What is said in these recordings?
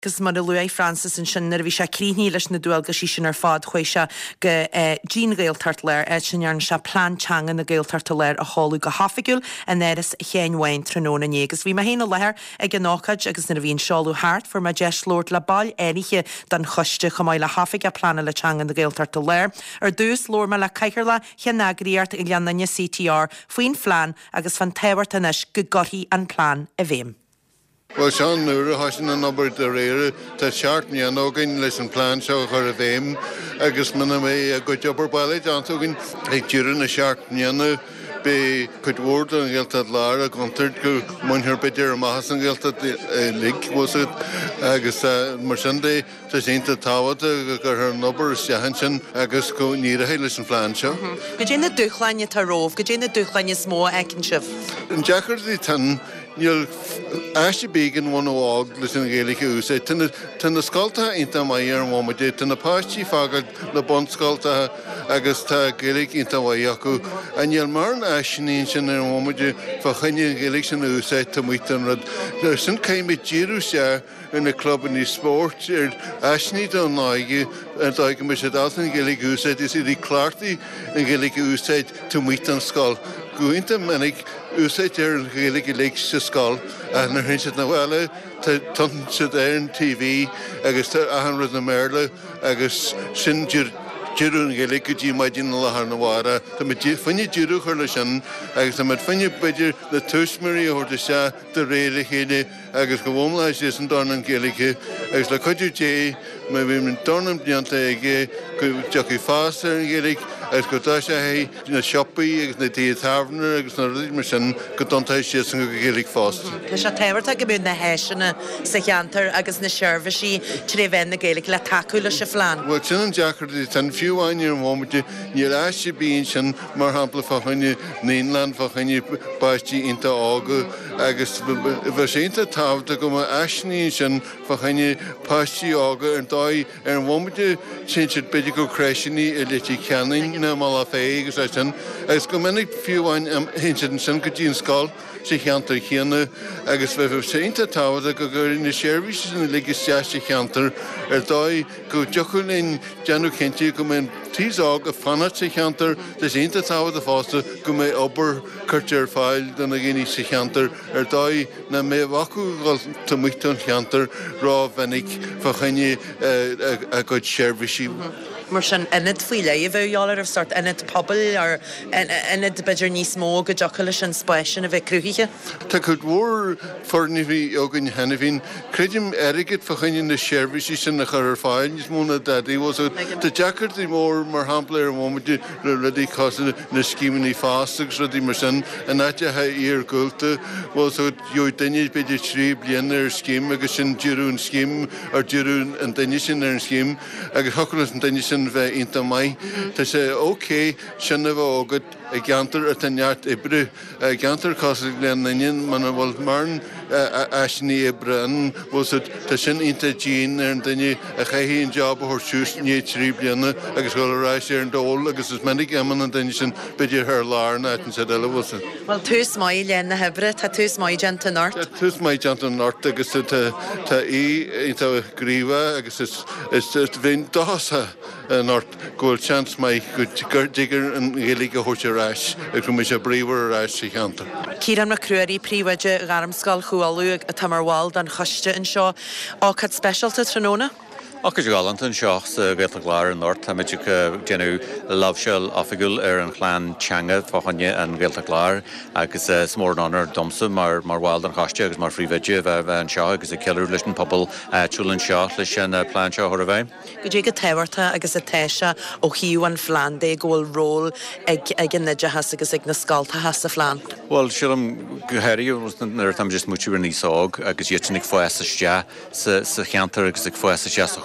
Gus mar Louis Francis yn sinnar bhí sé críní leis na dúilga sí sin ar fád chuoi se go Jean Gaeltart léir sinarn se plán teanga na Gaeltart léir a hallú go hafigiúil a neras chéanhhain tróna ní. Gus bhí ma héna lethir ag an nácaid agus na bhíon seáú hart for ma deis Lord le bail éiriche dan chuiste chumáid le hafig a plana le teanga na Gaeltart léir. Ar dús lór me le caichirla cheannagriart i leanna CTR faoin phlean agus fan tebhart anis go gorthaí an plán a bhéim. Well, Sean Nura hasin an obair de réire tá seaartní an ógain leis an plán seo chur a bhéim agus muna mé a go jobar bailid antógin ag dúran na seaartníanna be cuidhórda an gghealtad láir a gontart go muinthir beidir a maithas an gghealtad lig was it agus mar sin dé tá sénta táhada gur an obair seahan sin agus go nírathe leis an plán seo. Go dé na dúchleine tá rómh, go dé na dúchleine smó ecin sibh. An deacairtí tan Níl eiste bígan bhna bhág leis an ggéalacha úsá. Tá na scoiltathe inta mai ar an bhmaidir, tá na páistí fágad na bon scoiltathe agus tá ggéalaigh inta mhaí acu. A níl mar an eisinaíonn sin ar an bhmaidir fa chuine an ggéalaigh sin úsá tá muoite an rud. Sin céim díú sé in na club in sport ar eisinaí don náige an dáige me sé dátan an ggéalaigh úsá is iad clártaí an ggéalaigh úsá tá muoite an scoil. Gúinte menig úsáid ar an ggéalaigh léig sa scoil a na hrinsad na bhile tá tuntan siad ar an TV agus tá ahanrad na Merle agus sin dúrún ggéalaigh go dtí maidin na lethar na bhara. Tá fanne dúrú chuir le sin agus tá fanne beidir na tuismirí a thuirta se de réile chéine agus go bhmláis is an dána an ggéalaigh agus le chuidir dé me bhí an dánam blianta aige go deach fás ar an ggéalaigh agus go tá sé hé na siopaí agus na tí tafhna agus na ruí mar sin go dontáid sé san go ggéalaigh fást. Tá sé tebhart go bún na héisina sa cheantar agus na seirbhísí trí bhéin na ggéalaigh le taú le se phlean. Well, sin an deacairtí tan fiúháin ar an bhmaidir níl eiste bíonn sin mar hampla fa chuine Néinland fa chuine páistí inta ága agus bheit sénta tábhta go mar eisinaíonn sin fa chuine páistí ága ar dáid ar an bhmaidir sin siad beidir go creisiní i lití ceannaí na mala fé agus sin agus go minic fiúháin hin sin go dtíon scoil sé cheantar chéanna agus bheith sénta tábhata go gur na seirbhísí sin ligus teiste cheantar ar dáid go deochúlín deanú cinnte go mé tíág a fanat sa cheantar de sénta tábhata fásta go mé obair chuirte ar fáil donna ggéine sa cheantar ar dáid na mé bhacu gáil tá muoite an cheantar rá bhenig fa chuine a go seirbhísí. Mar sin inad fuile I bheálar ar sort inad pobl ar inad beidir níos mó go deocha leis an spéisisin a bheith cruúthaige? Tá chud mhór forna bhí ógan hena bhín creidim airigid fa chuine na seirbhísí sin na chur ar fáil níos móna dadaí was tá deacairtí mór mar hampla ar bhmaidir le rudí cosna na scímaní fástagus rudí mar sin a náte ha ar gúilta was jo daine beidir trí bliana ar scím agus sin dúrún scím ar dúrún an daine sin ar an scím agus tholas an daine sin bheith inta mai. Tá sé ócé sinna bheith ágad a geantar a tanneart ibre geantar cosig lean nain man bhil marn eisinaí ibre an was tá sin inta Jean ar an daine a chaithíonn job a thuirsús ní trí bliana agus go ráis ar an dól agus is minic eman an daine sin beidir th lárna an sé eile was. Well, tús mai lean na hebre, tá tús mai genta nort. Tús mai genta nort agus tá inta gríomha agus is bhíon dása nort goil chans mai go diggur an ggéalaigh a thuirte ráis ag go mé sé bríomhar ráis sa cheantar. Círam na cruairí príomhaide garamscail chuáú a tamarháil don choiste an seo ácad specialta tróna? Agus galant an seach sa Gaeltach Láir an Nort ha meidir genú labhseil afigúil ar an chláán teanga fáchaine an Gaeltach Láir agus smór anar domsa mar bháil an chaiste agus mar phríomhaide bheith an seo agus a ceilú leis an pobl trúlann seo leis sin plán seo thura bheith. Go dtí go tebharta agus a téise ó chiú an phlean dé ggóil ról ag an nidehas agus ag na scailtathe sa phlean. Well, sílam gohéirí nar tam just mútiú níos ág agus dhéitirnig foiáiste sa cheantar agus ag foiáiste sa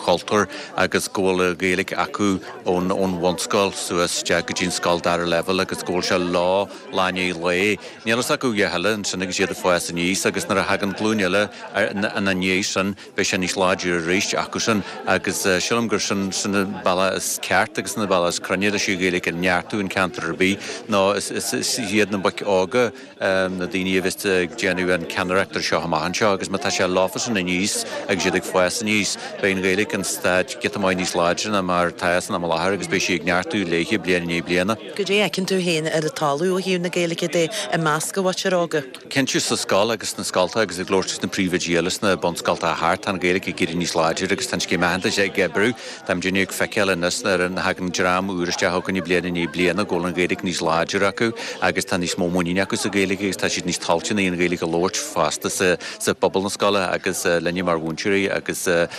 cultúr agus ggóil Gaelic acu ón bhanscoil suas de go dtín scoil dar level agus ggóil se láine le. Nílas acu dhéile an sinna siad a fáis an níos agus nar a hagan glúneile an níos sin be sé níos láidir a rééis acu sin agus silam gur sinna balla is ceart agus na balla is cruniad a siú Gaelic an neartú an cantar bí nó is hiad na buc ága na daoine bhís déanú an ceanreachtar seo amachchan seo agus má tá sé láfas in níos agus siad ag fáis an níos bein Gaelic an staid get amach níos láidir mar taiasan am láthir agus be si ag neartú léiche bliana. Go dé cinn tú héana ar a talú a hiú na Gaelic dé a másca wat ága. Kenú sa scáil agus na scalta agus ag glóirtas na príomhgéalas na bonscalta a háart an Gaelic i gur níos láidir agus tan cí meanta sé gebrú tam dúniuúg feiceil ar an hagan dram úriste hagann í bliana ggóil an Gaelic níos láidir acu agus tá níos mómúine agus a Gaelic agus tá siad níos talteanna íon Gaelic a lóirt fásta sa bobbal na scala agus lenne mar bhúnteirí agus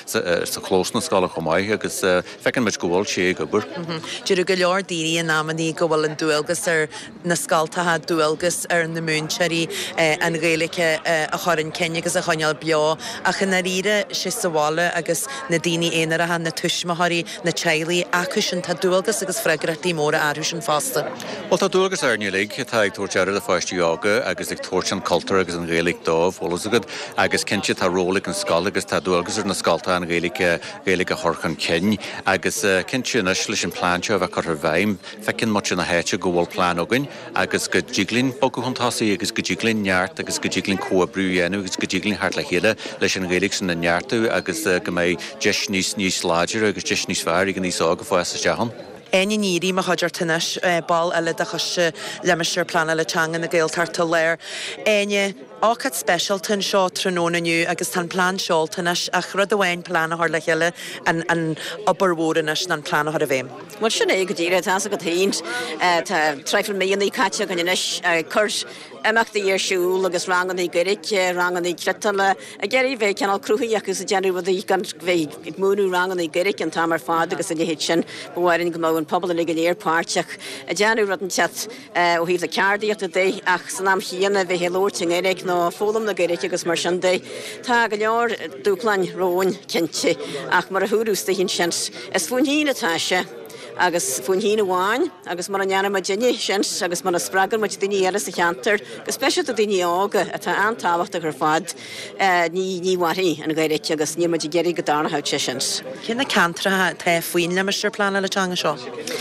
sa chlós na scala chomáid agus fecinn meid gohfuil sé gobar. Dúidir go leor daoine an námaní go bhfuil an dúilgus ar na scaltathe dúilgus ar na múnseirí an Gaelic a chorann cenne agus a choineal beo a chuna ríre sé sahála agus na daoine éanaar a na tuismathirí na tealaí acu sin tá dúilgus agus freigrachtí móra áú sin fásta. Well tá dúilgus ar nílig tá ag tuairtear a fáistí ága agus ag tuairt an cultúr agus an Gaelic dómh olalas agad agus cinnte tá rólaigh an scáil agus tá dúilgus ar na scalta an Gaelic a chorchan cinn agus cinnte inis leis an plánte bheith chuir bhaim fecinn much na héite go bhfuil plán againn agus go ddíglinn bogu chuntásaí agus go ddíglinn neart agus go ddíglinn cuabrú dhéanú agus go ddíglinn hart le chéile leis an Gaelic san na neartú agus go méid deis níos láidir agus deis níos fearr ag níos ága fáis a dehan. Aine níri ma hadidir tunis ball eile de chus lemeir plan le teanga na Gaeltarta léir. Aine ácad special tun seo trónaniu agus tan plán seoltanis a chrud ahhain plán a le heile an oberhóranis an plán a bhéim. Well sinna go dtíre tá go taint tá treifil méí caite gan inis chur amachta ar siúil agus rangan í Gaelic rangan í cretala a geirí bheith ceanal cruúthaí agus a genú gan bheith múnú rangan í Gaelic an tamar fád agus a héit sin bhhairn go an pobl ag an éarpáteach a genú rud an chat ó híh le ceardaíocht a dé ach san am híanana bheith helóirting Gaelic nó fólam na Gaelic agus mar sin dé tá go leor dúplain róin cinnte ach mar a thuústa hín sin is fún hína tá se agus fún hína bháin agus mar an neanna ma déine sin agus mar a spragan ma daoine eile sa cheantar agus speisial a daoine ága atá antáhacht a gur fad ní warí an Gaelic agus ní ma geirí go darnathe te sin. Cin na cantra tá faoin lemeir plán le teanga seo?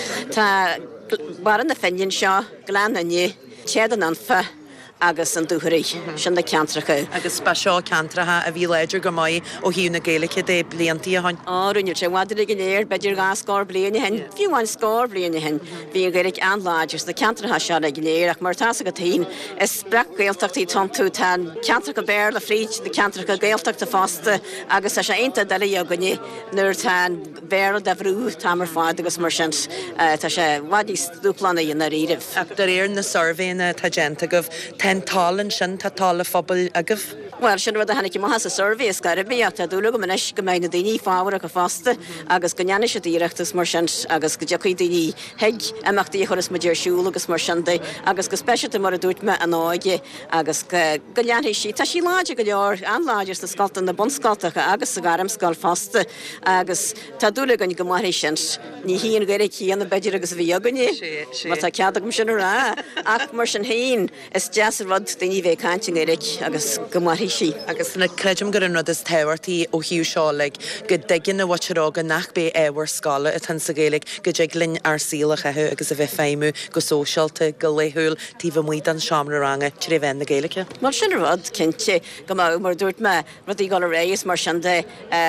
Tá baran na féin seo glán naní tead an anfa agus an dúthirí sin na ceantracha. Agus ba seo ceantrathe a bhí léidir go maiid ó hiú na Gaelic dé blianttí a hain. Runúir sé bhaidir go léir beidir gá scór bliana hen, fiúháin scór bliana hen, bhí Gaelic an láidir na ceantratha se le léir ach mar tá go taín is brec Gaeltachtaí tomtú tá ceantracha béir le fríd na ceantracha Gaeltachta fásta agus sé einta deile a gonne nuair tá béir de bhrú tamar fád agus mar sin tá sé bhaidí dúplana na riirih. Ach dar éar na survéna tá genta goh ten talan sin tá talla phobal agah? Well sin rud a hanig má has a survey is gar bí tá dúla go manis go méid na daoine fáhar a go fásta agus go neanna sé díireachtas mar sin agus go dechaí daoine heig amachtaí churas ma déir siúla agus mar sinda agus go speisialta mar a dúirt me an áige agus go leanhééis sí tá sí láide go leor an láidir sa scalta na bonscaltacha agus sa garam scal fásta agus tá dúla gan go maithéis sin ní híon Gaelic híanana beidir agus bhí aganine má tá cead go sin rá ach mar sin haon is deas rud daoine bheith caiinting Gaelic agus go sí. Agus na creidim gur an rud is tehairtaí ó hiú seo le go daigin na watrága nach bé éhar scala a tan sa Gaelic go déglinn ar síla chethe agus a bheith féimú go sóseálta go léthúil tíh muid an seamra ranga trí bhéin na Gaelice. Mar sin rud cinnte go mar dúirt me rudí go rééis mar sin de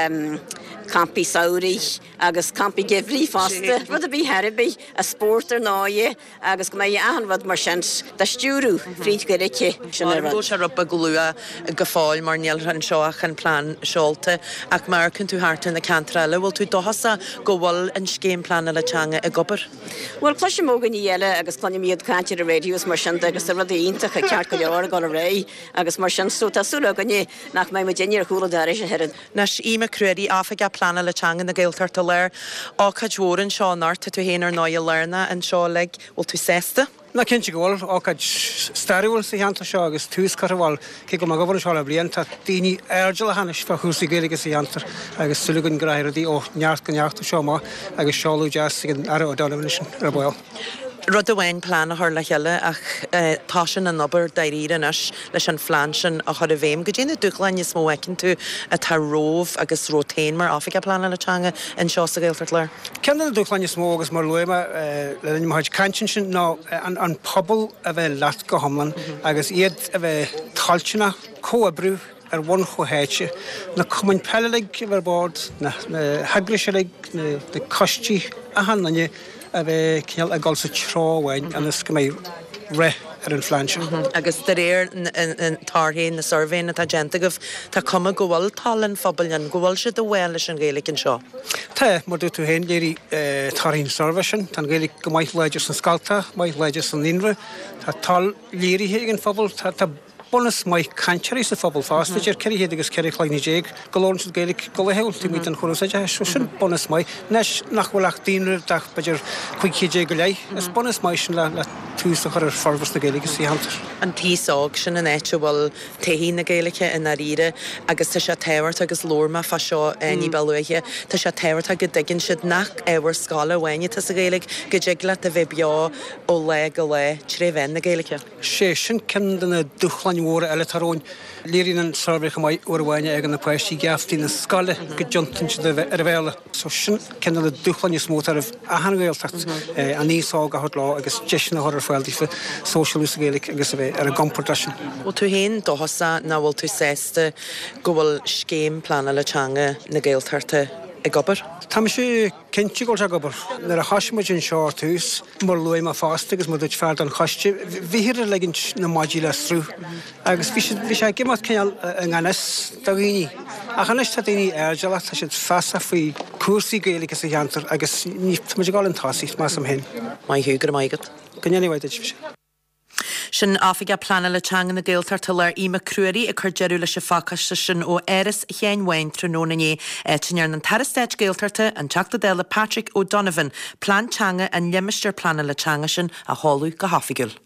campi saorí agus campi gehrí fásta rud a bhí heribí a spórtar náie agus go mé ahan rud mar sin de stúrú fríd Gaelice sin go se rubba glua go fáil mar níl an seoach an plán seolta ach mar cinn tú háta na cantraile bhfuil tú dohasa go bhfuil an scéim plán le teanga a gobar? Well pluisi mógan í eile agus clonim míad cantir a réús mar sin agus a rud ionintach a ceart go leor go a ré agus mar sin sú tásúla ganné nach mé déine chuúla dar éis a head. Nas ime cruirí áfaige plana le teanga na Gaeltarta léir á cadhórann seo náirta tú héanaar 9 lena an seo le bhfuil tú sésta? Na cinnte gohfuil ácaid stairúil sa cheanta seo agus túús carhil ché go gohann seála blion tá daoine airdeal hanis fa chúsaí géige sa cheantar agus suúlagann graidí ó neart go neachta seo má agus seáú deas an ar ó dána sin ar bhil. Rud ahhain plán a le heile ach tá sin an nobar daíranas leis an flansin a chud a bhéim go dtíanana dúchlein is móhecinn tú a tá rómh agus rótéin mar áfica plán letanga in seo a ggéiltar leir. Cean dúchlein is mó agus mar luime le maid cantin sin ná an pobl a bheith leat go homlan agus iad a bheith taltena cóabrú ar bhain chohéite na cumain peileigh ar bord na heagriseigh na costí a hanne a bheith ceal a gáil sa tráhain agus go mé ré ar an flanse. Agus de réir an tarthaín na survéin na tá genta goh tá cuma gohfuil talan fphobal an gohfuil se do bhil leis an ggéalaigh an seo. Tá mar dú tú héin léirí tarthaín surveisin, tá ggéalaigh go maiith leidir san scalta, maiith leidir san inre, tá tal léirithe an fphobal tá bonus mai cancharí sa fphobal fásta ar ceirhéad agus ceirchlein déag golórin sa ggéalaigh go lehéil tú mí an chósaide so sin bonus mai nes nach bhfuilach daoine dach beidir chuigchéé go lei is bonus mai sin le túús a chur forhas na ggéalaigh sí hantar. An tíág sin an éite bhfuil taí na ggéalacha in ríre agus tá sé téhairt agus lorma fa seo ní beluithe tá sé téhairt a go dginn siad nach éhar scala bhaine tá sa ggéalaigh go deagla a bheith beá ó le go le tréhhain na ggéalacha. sé sin cin na duchlein móra eile taróin léirín an surveich mai orhhaine ag an na poisttí geaftí na scala go juntain ar bhéile. So sin cin na duchlein is mótar a hangéiltacht a níosá a hort lá agus deisina hor fáiltí fa socialú sa ggéalaigh agus a bheith ar a gomportation. Ó tú héin dohasa na bhfuil tú sésta go bhfuil scéim plana letanga na ggéaltarta i gobar? Tá sé cinnte go a gobar nar a hasisiid in seá túús mar luim a fásta agus mu fear an choiste bhíhir leginn na maidí le strú agus bhí sé gimat ceal an ganas do rií a chanis tá daoine airdeala tá siad fesa faoi cuasaí gaalacha sa cheantar agus ní gáil an tásaí más am hen. Mai thuúgur maigad. Gannehhaid sé. Sin áfiga plana letanga na ggéaltarta leir ima cruaí a chur dearú leis se fácaiste sin ó éras chéanhhain trónané éinear an tarastéid ggéaltarta an teachta déile Patrick O'Donovan plantanga an lemeisteir plana letanga sin a háú go hafigiúil.